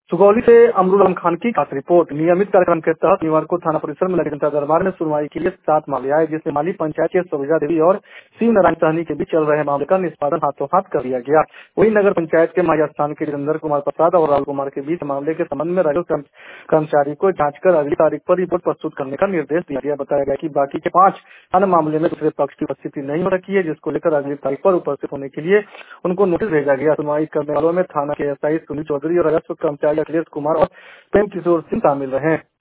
सुगौली से अमरुल आलम खान की खास रिपोर्ट। नियमित कार्यक्रम के तहत शनिवार को थाना परिसर में लगे जनता दरबार में सुनवाई के लिए 7 मामले आए, जिसमें माली पंचायत के सरोजा देवी और शिव नारायण सहनी के बीच चल रहे मामले का निष्पादन हाथों हाथ कर दिया गया। वहीं नगर पंचायत के माया स्थान के वीरेंद्र कुमार प्रसाद और राहुल कुमार के बीच मामले के संबंध में राजस्व कर्मचारी को जाँच कर अगली तारीख पर रिपोर्ट प्रस्तुत करने का निर्देश दिया गया। बताया गया कि बाकी के 5 अन्य मामले में दूसरे पक्ष की उपस्थिति नहीं हो रखी है, जिसको लेकर अगली तारीख पर उपस्थित होने के लिए उनको नोटिस भेजा गया। सुनवाई करने वालों में थाना के एसआई सुनील चौधरी और राजस्व कर्मचारी अखिलेश कुमार और प्रेम किशोर सिंह शामिल रहे।